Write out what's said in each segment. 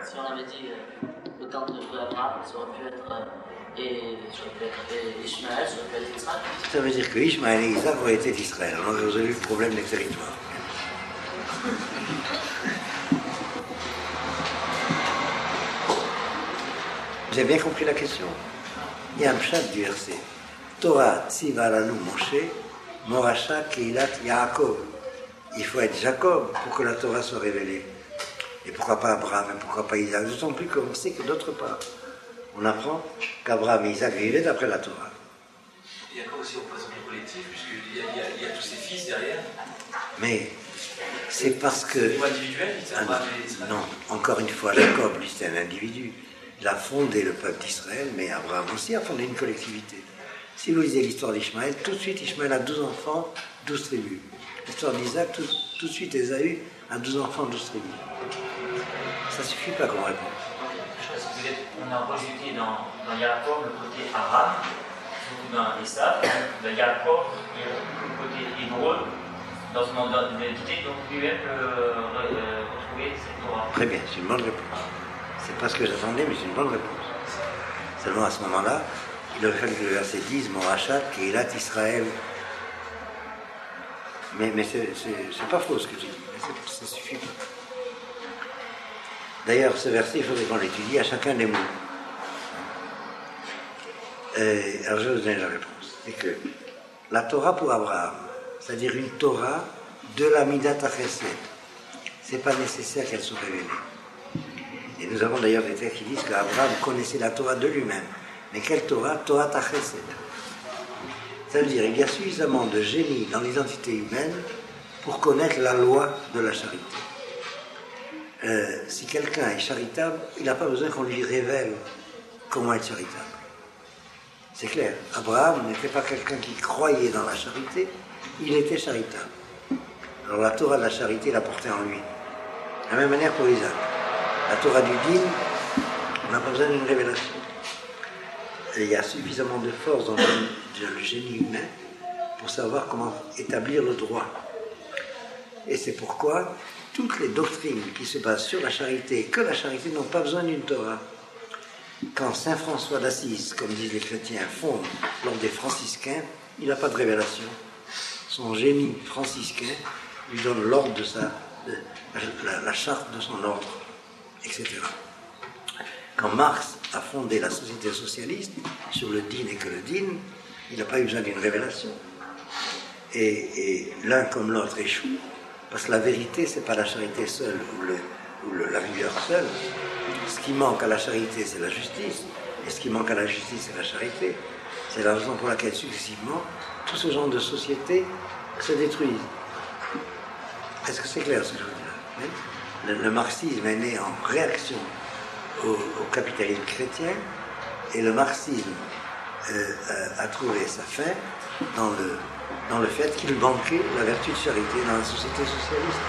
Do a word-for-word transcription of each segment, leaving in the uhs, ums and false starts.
si on avait dit euh, le temps de Abraham, ça aurait pu être, euh, et, ça aurait pu être et Ishmaël, ça aurait pu être Israël. Ça veut dire que Ishmaël et Isaac auraient été d'Israël. Alors vous avez eu le problème des territoires. Vous avez bien compris la question? Il y a un pshat du verset. Torah tziva lanu Moshe, Morasha Keilat Yaakov. Il faut être Jacob pour que la Torah soit révélée. Et pourquoi pas Abraham, et pourquoi pas Isaac? D'autant plus qu'on sait que d'autre part, on apprend qu'Abraham et Isaac vivaient d'après la Torah. Il y a quoi aussi au présent du collectif, puisqu'il y, y, a, il y a tous ces fils derrière. Mais c'est parce que... Au niveau individuel, c'est Abraham et Isaac. Non, encore une fois, Jacob, lui, c'est un individu. Il a fondé le peuple d'Israël, mais Abraham aussi a fondé une collectivité. Si vous lisez l'histoire d'Ishmaël, tout de suite, Ishmaël a douze enfants, douze tribus. L'histoire d'Isaac, tout, tout de suite, Ésaü a douze enfants, douze tribus. Ça ne suffit pas comme réponse. Parce que vous êtes, on a rejeté dans, dans Yaakov le côté arabe, surtout dans Esav, dans Yaakov, il y a le côté hébreu dans ce monde d'identité, donc lui-même peut euh, retrouver cette Torah. Très bien, c'est une bonne réponse. C'est pas ce que j'attendais, mais c'est une bonne réponse. Seulement à ce moment-là, il aurait fallu que le verset dise mon rachat, Keilat Israël. Mais, mais c'est, c'est, c'est pas faux ce que j'ai dit, mais c'est, ça suffit pas. D'ailleurs, ce verset, il faudrait qu'on l'étudie à chacun des mots. Et, alors je vais vous donner la réponse. C'est que la Torah pour Abraham, c'est-à-dire une Torah de la Midat HaChesed, c'est pas nécessaire qu'elle soit révélée. Et nous avons d'ailleurs des textes qui disent qu'Abraham connaissait la Torah de lui-même. Mais quelle Torah? Torah HaChesed. Ça veut dire qu'il y a suffisamment de génie dans l'identité humaine pour connaître la loi de la charité. Euh, si quelqu'un est charitable, il n'a pas besoin qu'on lui révèle comment être charitable. C'est clair. Abraham n'était pas quelqu'un qui croyait dans la charité, il était charitable. Alors la Torah de la charité l'a portait en lui. De la même manière pour Isaac. La Torah du dîme, on n'a pas besoin d'une révélation. Et il y a suffisamment de force dans le, dans le génie humain pour savoir comment établir le droit. Et c'est pourquoi toutes les doctrines qui se basent sur la charité, que la charité, n'ont pas besoin d'une Torah. Quand saint François d'Assise, comme disent les chrétiens, fonde l'ordre des franciscains, il n'a pas de révélation. Son génie franciscain lui donne l'ordre de sa, de, la, la charte de son ordre, et cetera. Quand Marx a fondé la société socialiste sur le din et que le din, il n'a pas eu besoin d'une révélation. Et, et l'un comme l'autre échoue, parce que la vérité, c'est pas la charité seule ou, le, ou le, la rigueur seule. Ce qui manque à la charité, c'est la justice. Et ce qui manque à la justice, c'est la charité. C'est la raison pour laquelle, successivement, tout ce genre de sociétés se détruisent. Est-ce que c'est clair ce que je veux dire? le, le marxisme est né en réaction au, au capitalisme chrétien, et le marxisme euh, a trouvé sa fin dans le, dans le fait qu'il manquait la vertu de charité dans la société socialiste.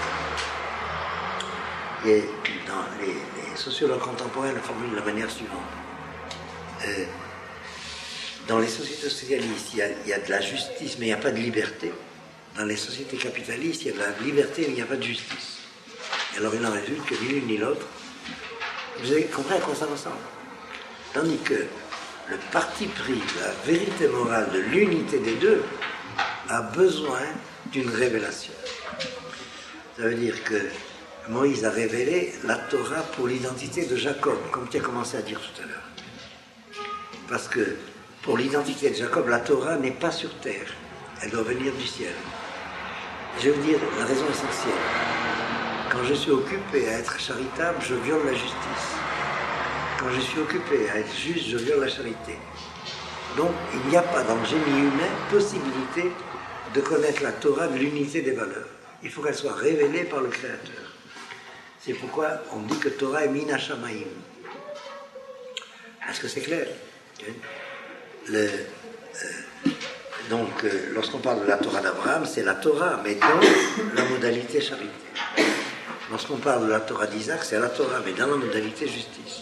Et dans les, les sociologues contemporains le formulent de la manière suivante. Euh, dans les sociétés socialistes, il y, a, il y a de la justice, mais il n'y a pas de liberté. Dans les sociétés capitalistes, il y a de la liberté, mais il n'y a pas de justice. Et alors il en résulte que ni l'une ni l'autre. Vous avez compris à quoi ça ressemble? Tandis que le parti pris, la vérité morale de l'unité des deux, a besoin d'une révélation. Ça veut dire que Moïse a révélé la Torah pour l'identité de Jacob, comme tu as commencé à dire tout à l'heure. Parce que pour l'identité de Jacob, la Torah n'est pas sur terre, elle doit venir du ciel. Je vais vous dire la raison essentielle. Quand je suis occupé à être charitable, je viole la justice. Quand je suis occupé à être juste, je viole la charité. Donc, il n'y a pas dans le génie humain possibilité de connaître la Torah de l'unité des valeurs. Il faut qu'elle soit révélée par le Créateur. C'est pourquoi on dit que Torah est Min Hashamayim. Est-ce que c'est clair? Le, euh, Donc, euh, lorsqu'on parle de la Torah d'Abraham, c'est la Torah, mais dans la modalité charité. Lorsqu'on parle de la Torah d'Isaac, c'est la Torah, mais dans la modalité justice.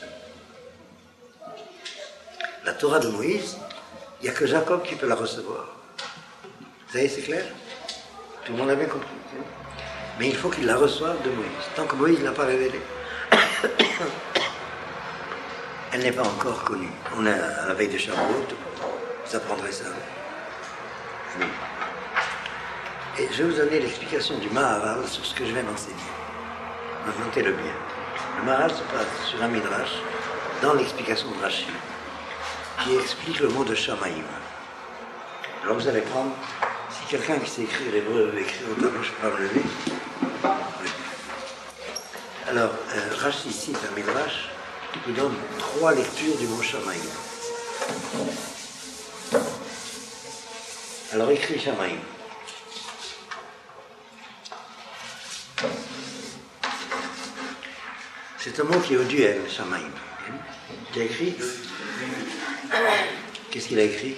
La Torah de Moïse, il n'y a que Jacob qui peut la recevoir. Vous savez, c'est clair? Tout le monde a bien compris. Mais il faut qu'il la reçoive de Moïse. Tant que Moïse ne l'a pas révélée, elle n'est pas encore connue. On est à la veille de Shavuot, vous apprendrez ça. Oui. Et je vais vous donner l'explication du Maharal sur ce que je viens d'enseigner. Notez-le bien. Le Maharal se passe sur un Midrash, dans l'explication de Rashi, qui explique le mot de Shamaïm. Alors vous allez prendre, si quelqu'un qui sait écrire l'hébreu veut écrire au tableau, je ne peux pas me lever. Oui. Alors, euh, Rashi cite un Midrash qui donne trois lectures du mot Shamaïm. Alors écrit Shamaïm. C'est un mot qui est au duel, Shamaïm. Tu as écrit? Qu'est-ce qu'il a écrit?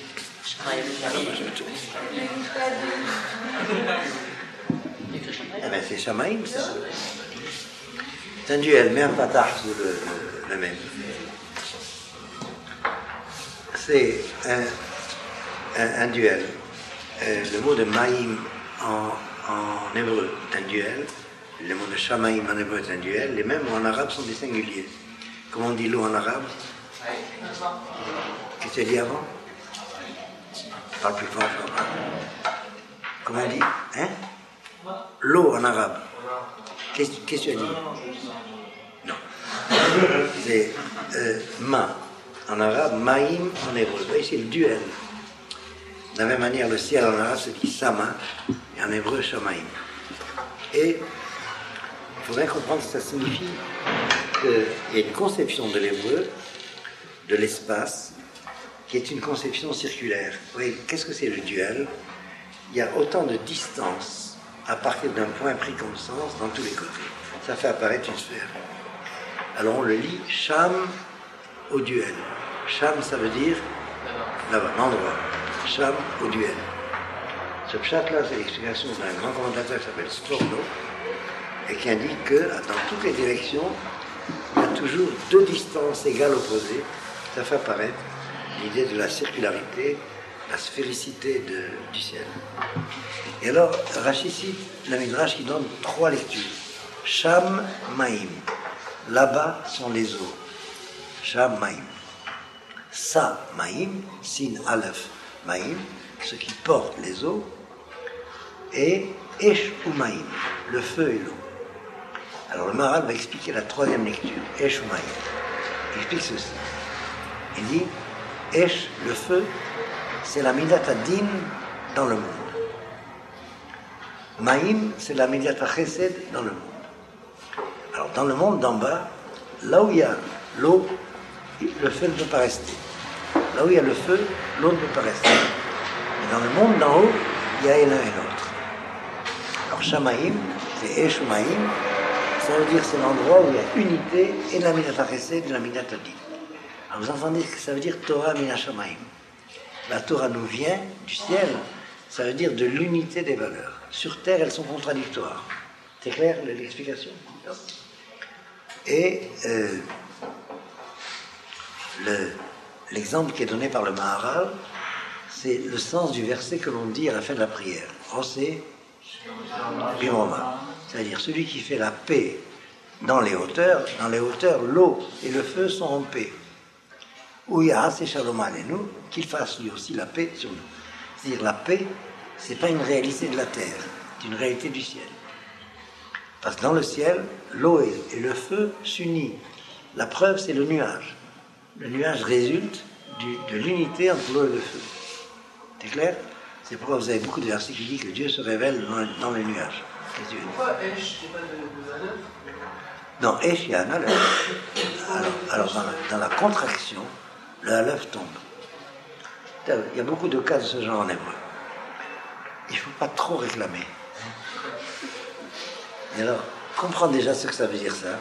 Eh bien, c'est Shamaïm, ça. C'est un duel, mais un patard sous le, le, le même. C'est un, un, un duel. Euh, le mot de Maïm en, en hébreu est un duel. Le mot de Shamaïm en hébreu est un duel. Les mêmes en arabe sont des singuliers. Comment on dit l'eau en arabe? Qu'est-ce que tu as dit avant? Parle plus fort, je crois. Comment on dit? Hein? L'eau en arabe. Qu'est-ce que tu as dit? Non. C'est euh, ma en arabe, maïm en hébreu. Vous voyez, c'est le duel. De la même manière, le ciel en arabe se dit sama, et en hébreu, shamaïm. Et il faut bien comprendre que ça signifie qu'il y a une conception de l'hébreu, de l'espace, qui est une conception circulaire. Vous voyez, qu'est-ce que c'est le duel? Il y a autant de distance à partir d'un point pris comme sens dans tous les côtés. Ça fait apparaître une sphère. Alors on le lit Sham au duel. Sham, ça veut dire là-bas, l'endroit. Sham au duel. Ce pshat-là, c'est l'explication d'un grand commentateur qui s'appelle Sforno et qui indique que dans toutes les directions, il y a toujours deux distances égales opposées. Ça fait apparaître l'idée de la circularité, la sphéricité de, du ciel. Et alors, Rashi cite la Midrash qui donne trois lectures. Sham Maïm. Là-bas sont les eaux. Sham Maïm. Sa Maïm, Sin Aleph Maïm, ce qui porte les eaux. Et Esh ou Maïm, le feu et l'eau. Alors le Maharal va expliquer la troisième lecture. Esh ou Maïm. Il explique ceci. Il dit Esh, le feu, c'est la Midat Adin dans le monde. Maïm, c'est la Midat Chesed dans le monde. Alors, dans le monde d'en bas, là où il y a l'eau, le feu ne peut pas rester. Là où il y a le feu, l'eau ne peut pas rester. Mais dans le monde d'en haut, il y a l'un et l'autre. Alors, Shamaïm, c'est Esh ou Maïm, ça veut dire c'est l'endroit où il y a unité et de la Midat Chesed et de la Midat Adin. Alors vous entendez que ça veut dire Torah Mina Shamaim. La Torah nous vient du ciel, ça veut dire de l'unité des valeurs. Sur terre, elles sont contradictoires. C'est clair l'explication? Et euh, le, l'exemple qui est donné par le Maharal, c'est le sens du verset que l'on dit à la fin de la prière. Rosé Bimoma. C'est-à-dire celui qui fait la paix dans les hauteurs, dans les hauteurs, l'eau et le feu sont en paix. Ou Yahas et Shalom Aleinu, qu'il fasse lui aussi la paix sur nous. C'est-à-dire la paix, c'est pas une réalité de la terre, c'est une réalité du ciel. Parce que dans le ciel, l'eau et le feu s'unissent. La preuve, c'est le nuage. Le nuage résulte du, de l'unité entre l'eau et le feu. C'est clair? C'est pourquoi vous avez beaucoup de versets qui disent que Dieu se révèle dans, dans le nuage. Pourquoi Esh, c'est pas de, de Aleph? Non, Esh, il y a un Aleph. Alors, alors dans, la, dans la contraction, le Aleph tombe. Il y a beaucoup de cas de ce genre en hébreu. Il ne faut pas trop réclamer. Et alors, comprendre déjà ce que ça veut dire ça.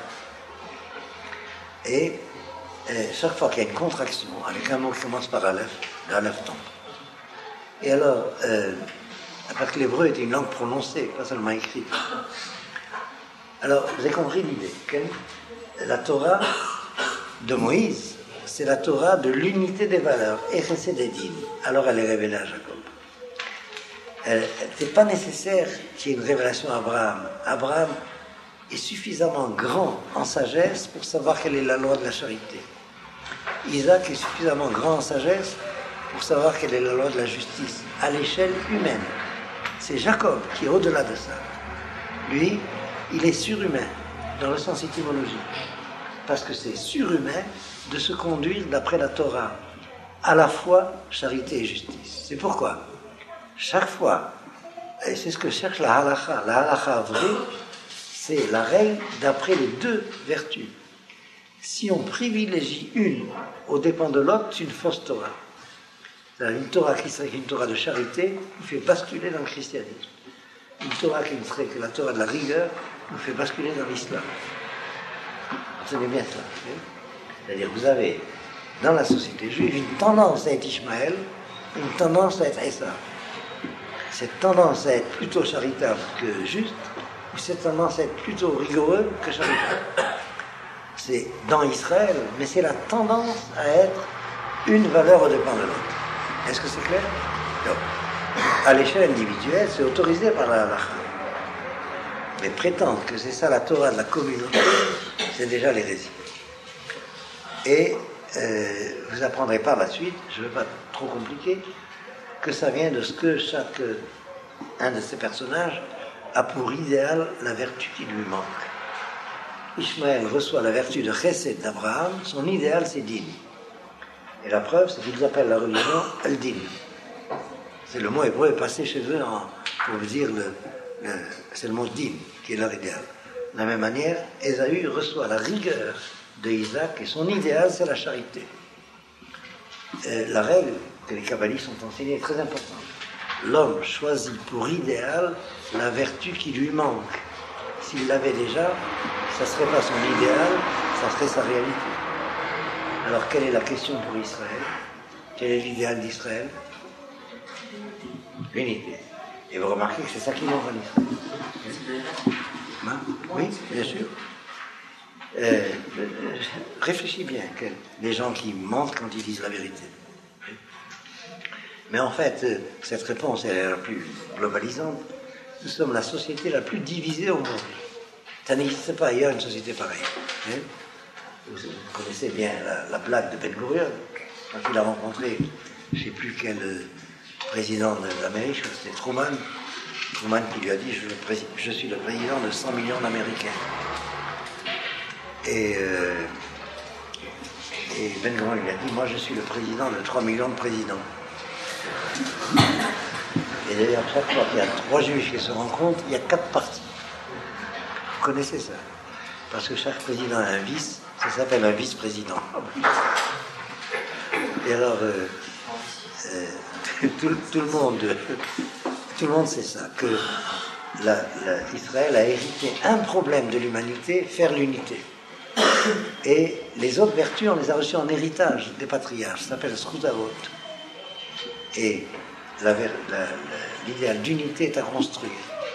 Et, et chaque fois qu'il y a une contraction, avec un mot qui commence par Aleph, le Aleph tombe. Et alors, euh, parce que l'hébreu était une langue prononcée, pas seulement écrite. Alors, vous avez compris l'idée. Que la Torah de Moïse, c'est la Torah de l'unité des valeurs, Echesed Edin. Alors elle est révélée à Jacob. Ce n'est pas nécessaire qu'il y ait une révélation à Abraham. Abraham est suffisamment grand en sagesse pour savoir quelle est la loi de la charité. Isaac est suffisamment grand en sagesse pour savoir quelle est la loi de la justice à l'échelle humaine. C'est Jacob qui est au-delà de ça. Lui, il est surhumain dans le sens étymologique, parce que c'est surhumain de se conduire d'après la Torah, à la fois charité et justice. C'est pourquoi chaque fois, et c'est ce que cherche la halakha, la halakha vraie, c'est la règle d'après les deux vertus. Si on privilégie une aux dépens de l'autre, c'est une fausse Torah. C'est-à-dire une Torah qui serait une Torah de charité nous fait basculer dans le christianisme. Une Torah qui ne serait que la Torah de la rigueur nous fait basculer dans l'islam. Vous savez bien ça. Hein? C'est-à-dire vous avez dans la société juive une tendance à être Ishmaël, une tendance à être Esav. Cette tendance à être plutôt charitable que juste, ou cette tendance à être plutôt rigoureux que charitable. C'est dans Israël, mais c'est la tendance à être une valeur au dépend de l'autre. Est-ce que c'est clair? Non. À l'échelle individuelle, c'est autorisé par la halakha. Mais prétendre que c'est ça la Torah de la communauté, c'est déjà l'hérésie. Et euh, vous apprendrez par la suite, je ne veux pas trop compliquer, que ça vient de ce que chaque un de ces personnages a pour idéal la vertu qui lui manque. Ishmaël reçoit la vertu de Chesed d'Abraham, son idéal c'est Din. Et la preuve, c'est qu'ils appellent la religion Al-Din. C'est le mot hébreu passé chez eux en, pour vous dire, le, le, c'est le mot Din qui est leur idéal. De la même manière, Ésaü reçoit la rigueur de Isaac et son idéal c'est la charité. Euh, la règle que les kabbalistes ont enseignée est très importante. L'homme choisit pour idéal la vertu qui lui manque. S'il l'avait déjà, ça ne serait pas son idéal, ça serait sa réalité. Alors, quelle est la question pour Israël? Quel est l'idéal d'Israël? L'unité. Et vous remarquez que c'est ça qui manque en Israël. Hein? Oui, bien sûr. Euh, euh, réfléchis bien, que les gens qui mentent quand ils disent la vérité. Mais en fait, euh, cette réponse elle est la plus globalisante. Nous sommes la société la plus divisée au monde. Ça n'existe pas ailleurs une société pareille. Hein? Vous connaissez bien la, la blague de Ben Gurion, quand il a rencontré, je ne sais plus quel euh, président de l'Amérique, je crois que c'était Truman, Truman qui lui a dit, je, pré- je suis le président de cent millions d'Américains. Et, euh, et Ben Gurion lui a dit, moi je suis le président de trois millions de présidents. Et d'ailleurs, chaque fois qu'il y a trois juifs qui se rencontrent, il y a quatre partis. Vous connaissez ça? Parce que chaque président a un vice, ça s'appelle un vice-président. Et alors, euh, euh, tout, tout, le monde, tout le monde sait ça, que la, la, Israël a hérité un problème de l'humanité, faire l'unité. Et les autres vertus, on les a reçues en héritage des patriarches, ça s'appelle Srutavot. Et la, la, la, l'idéal d'unité est à construire.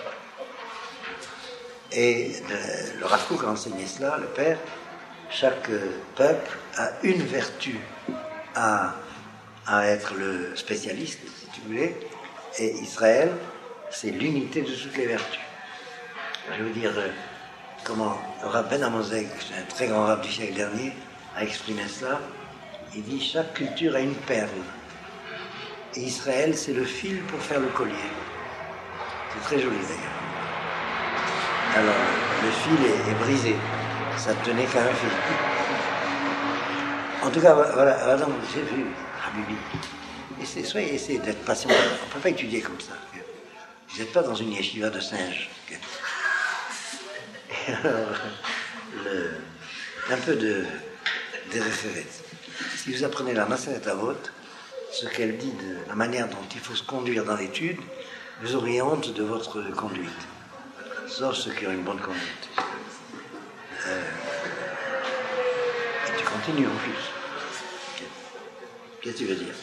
Et le, le Rav Kook a enseigné cela, le père. Chaque peuple a une vertu à, à être le spécialiste, si tu voulais. Et Israël, c'est l'unité de toutes les vertus. Je veux dire, comment le Rav Ben Amozeg, un très grand Rav du siècle dernier, a exprimé cela. Il dit, chaque culture a une perle. Et Israël, c'est le fil pour faire le collier. C'est très joli d'ailleurs. Alors, le fil est, est brisé. Ça ne tenait qu'à un fil. En tout cas, voilà, voilà j'ai vu, Habibi. Essayez, soyez, essayez d'être patient. On ne peut pas étudier comme ça. Vous n'êtes pas dans une yeshiva de singes. Et alors, le, un peu de, de référence. Si vous apprenez la Maseret Avot, ce qu'elle dit de la manière dont il faut se conduire dans l'étude, vous auriez honte de votre conduite. Sauf ceux qui ont une bonne conduite. Euh, et tu continues en plus. Qu'est-ce que tu veux dire?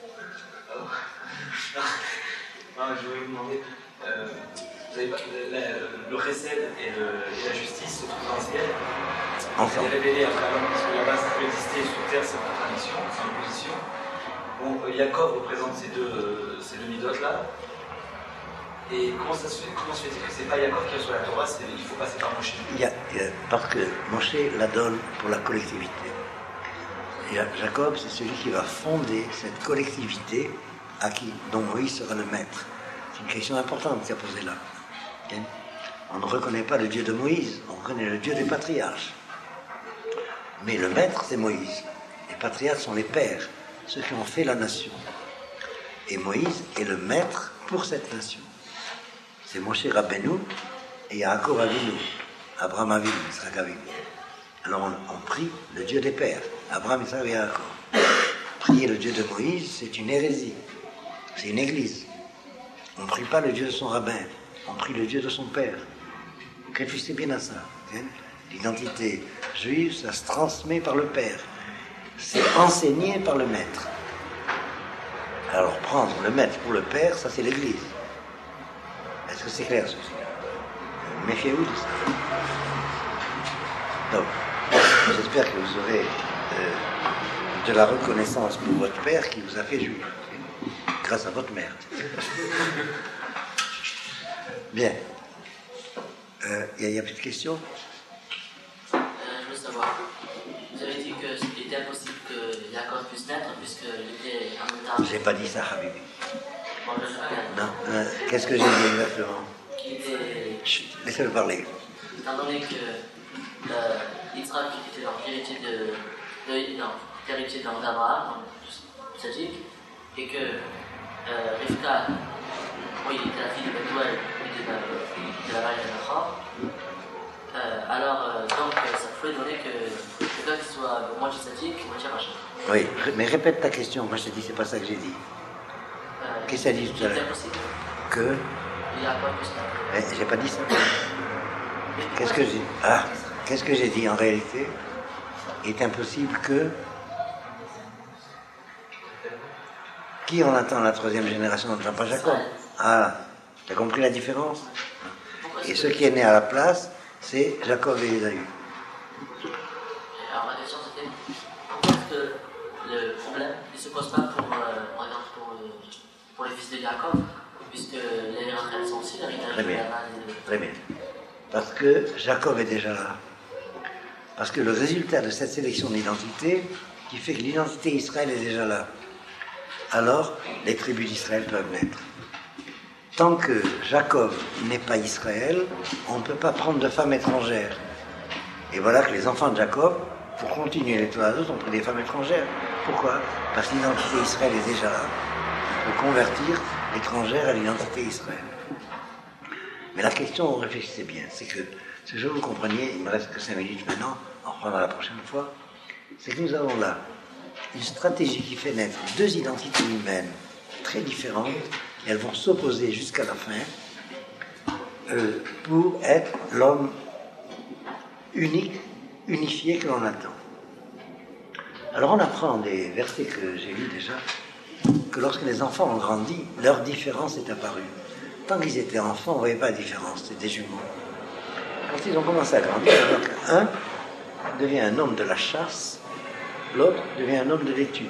Non, je voulais vous demander, euh, vous avez pas, la, le Chesed et, le, et la justice se trouvent dans le ciel. Ensemble. C'est révélé à travers, parce que là-bas ça peut exister, sur terre c'est une contradiction, c'est une opposition. Bon, Yaakov représente ces deux, euh, ces deux midotes-là. Et comment ça se fait, comment se fait-il que c'est pas Yaakov qui reçoit la Torah, c'est, il faut passer par Moshe? Il y a, il y a, parce que Moshe la donne pour la collectivité. Et Jacob, c'est celui qui va fonder cette collectivité à qui, dont Moïse sera le maître. C'est une question importante qu'il a posée là. Okay? On ne reconnaît pas le Dieu de Moïse, on reconnaît le Dieu des patriarches. Mais le maître, c'est Moïse. Les patriarches sont les pères, ceux qui ont fait la nation. Et Moïse est le maître pour cette nation. C'est Moshe Rabbeinu et Yaakov Avinu, Abraham Avinu, Yitzhak Avinu. Alors on, on prie le Dieu des pères, Abraham, Yitzhak et Yaakov. Prier le Dieu de Moïse, c'est une hérésie. C'est une église. On ne prie pas le Dieu de son rabbin, on prie le Dieu de son père. Réfléchissez bien à ça. Hein? L'identité juive, ça se transmet par le père. C'est enseigné par le maître. Alors prendre le maître pour le père, ça c'est l'église. Est-ce que c'est clair ceci? Méfiez-vous de ça. Donc, j'espère que vous aurez euh, de la reconnaissance pour votre père qui vous a fait juif. Grâce à votre mère. Bien. Il euh, y, y a plus de questions? euh, Je veux savoir, vous avez dit que c'était impossible que Jacob puisse naître puisqu'il était en même temps. J'ai pas dit ça, Habibi. Bon, je sais pas. Non. Euh, Qu'est-ce que j'ai dit exactement? Il était. Chut, laissez-le parler. Étant donné que euh, Yitzhak était l'héritier de, de. Non, l'héritier d'Abraham, sadique, et que euh, Rivka, oui, il était la fille de Bethuel, et de la, de la mariée de Nahor. Euh, alors, euh, donc, ça pouvait donner que quelqu'un qui soit moitié sadique, moitié rachat. Oui, mais répète ta question. Moi, je t'ai dit, c'est pas ça que j'ai dit. Euh, Qu'est-ce que tu as dit tout à l'heure? C'est impossible. Que Il n'y a pas plus tard. eh, j'ai pas dit ça. Qu'est-ce que j'ai Ah, qu'est-ce que j'ai dit en réalité? Il est impossible que. Qui on attend la troisième génération? On n'attend pas Jacob. Ah, tu as compris la différence? Et ce qui est né à la place, c'est Jacob et Ésaü. Alors ma question c'était, pourquoi est-ce que le problème ne se pose pas pour, euh, par exemple, pour, euh, pour les fils de Jacob, puisque les Rachel sont aussi l'héritage Très de bien. la main de... Très bien. Parce que Jacob est déjà là. Parce que le résultat de cette sélection d'identité, qui fait que l'identité Israël est déjà là, alors les tribus d'Israël peuvent naître. Tant que Jacob n'est pas Israël, on ne peut pas prendre de femmes étrangères. Et voilà que les enfants de Jacob, pour continuer les toits d'autres, ont pris des femmes étrangères. Pourquoi? Parce que l'identité Israël est déjà là. Il faut convertir l'étrangère à l'identité Israël. Mais la question, réfléchissez bien, c'est que, si je vous compreniez, il ne me reste que cinq minutes maintenant, on reprendra la prochaine fois, c'est que nous avons là une stratégie qui fait naître deux identités humaines très différentes, et elles vont s'opposer jusqu'à la fin euh, pour être l'homme unique, unifié que l'on attend. Alors on apprend des versets que j'ai lus déjà, que lorsque les enfants ont grandi, leur différence est apparue. Tant qu'ils étaient enfants, on ne voyait pas la différence, c'était des jumeaux. Quand ils ont commencé à grandir, alors qu'un devient un homme de la chasse, l'autre devient un homme de l'étude.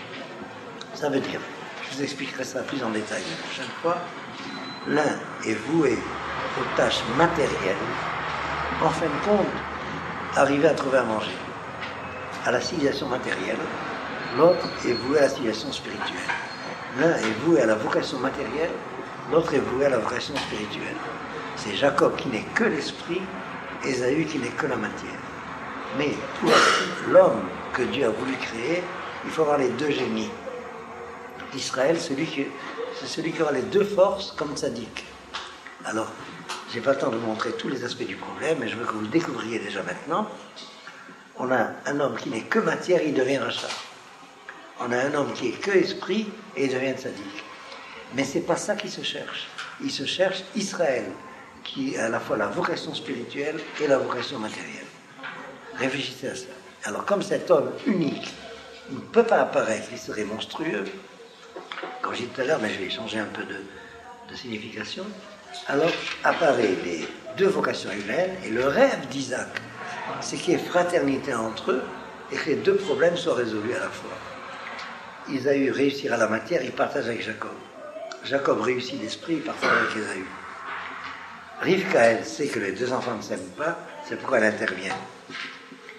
Ça veut dire, je vous expliquerai ça plus en détail la prochaine fois, l'un est voué aux tâches matérielles, en fin de compte, arriver à trouver à manger, à la civilisation matérielle, l'autre est voué à la civilisation spirituelle. L'un est voué à la vocation matérielle, l'autre est voué à la vocation spirituelle. C'est Jacob qui n'est que l'esprit, Ésaü qui n'est que la matière. Mais pour l'homme que Dieu a voulu créer, il faut avoir les deux génies. Israël, celui qui, c'est celui qui aura les deux forces comme tzaddik. Alors, je n'ai pas le temps de vous montrer tous les aspects du problème, mais je veux que vous le découvriez déjà maintenant. On a un homme qui n'est que matière, il devient rachat. On a un homme qui est que esprit, et il devient tzaddik. Mais ce n'est pas ça qui se cherche. Il se cherche Israël, qui a à la fois la vocation spirituelle et la vocation matérielle. Réfléchissez à ça. Alors, comme cet homme unique ne peut pas apparaître, il serait monstrueux, comme j'ai dit tout à l'heure, mais je vais changer un peu de, de signification, alors apparaît les deux vocations humaines, et le rêve d'Isaac, c'est qu'il y ait fraternité entre eux, et que les deux problèmes soient résolus à la fois. Ésaü réussira la matière, il partage avec Jacob. Jacob réussit l'esprit, il partage avec Ésaü. Rivka, elle sait que les deux enfants ne s'aiment pas, c'est pourquoi elle intervient.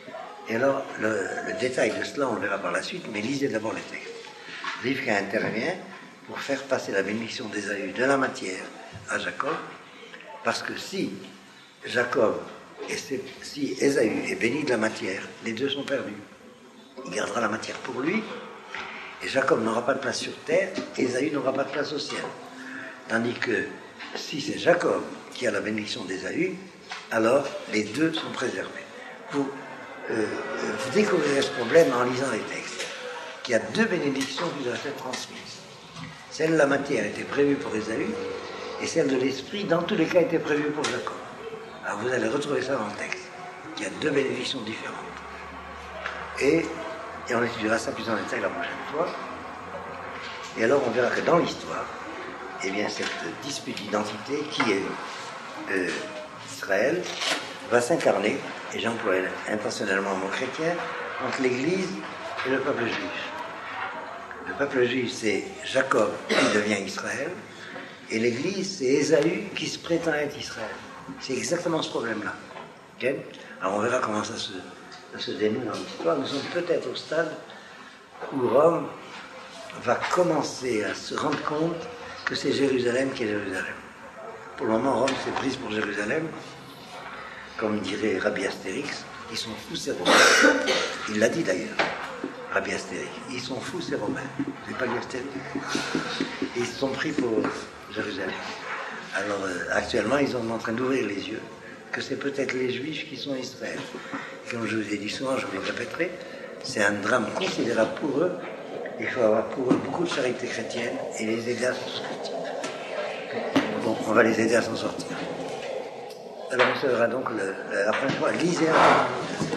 Et alors, le, le détail de cela, on le verra par la suite, mais lisez d'abord les textes. Rivka intervient pour faire passer la bénédiction d'Ésaü de la matière à Jacob, parce que si Jacob et si Ésaü est béni de la matière, les deux sont perdus. Il gardera la matière pour lui, et Jacob n'aura pas de place sur terre, Ésaü n'aura pas de place au ciel. Tandis que si c'est Jacob qui a la bénédiction d'Ésaü, alors les deux sont préservés. Vous, euh, vous découvrirez ce problème en lisant les textes, qu'il y a deux bénédictions qui doivent être transmises. Celle de la matière était prévue pour Ésaü, et celle de l'esprit, dans tous les cas, était prévue pour Jacob. Alors vous allez retrouver ça dans le texte. Il y a deux bénédictions différentes. Et, et on étudiera ça plus en détail la prochaine fois. Et alors on verra que dans l'histoire, eh bien cette dispute d'identité qui est euh, Israël va s'incarner, et j'emploie intentionnellement le mot chrétien, entre l'Église et le peuple juif. Le peuple juif, c'est Jacob qui devient Israël, et l'Église, c'est Ésaü qui se prétend être Israël. C'est exactement ce problème-là. Okay? Alors on verra comment ça se, ça se dénoue dans l'histoire. Nous sommes peut-être au stade où Rome va commencer à se rendre compte que c'est Jérusalem qui est Jérusalem. Pour le moment, Rome s'est prise pour Jérusalem. Comme dirait Rabbi Astérix, ils sont fous ces Romains. Il l'a dit d'ailleurs, Rabbi Astérix. Ils sont fous ces Romains. Vous n'avez pas lu Astérix? Ils se sont pris pour Jérusalem. Alors euh, actuellement, ils sont en train d'ouvrir les yeux que c'est peut-être les Juifs qui sont Israël. Et comme je vous ai dit souvent, je vous le répéterai, c'est un drame considérable pour eux. Il faut avoir pour eux beaucoup de charité chrétienne et les aider à s'en sortir. Bon, on va les aider à s'en sortir. Alors on se verra donc le, la prochaine fois. Lisez un peu.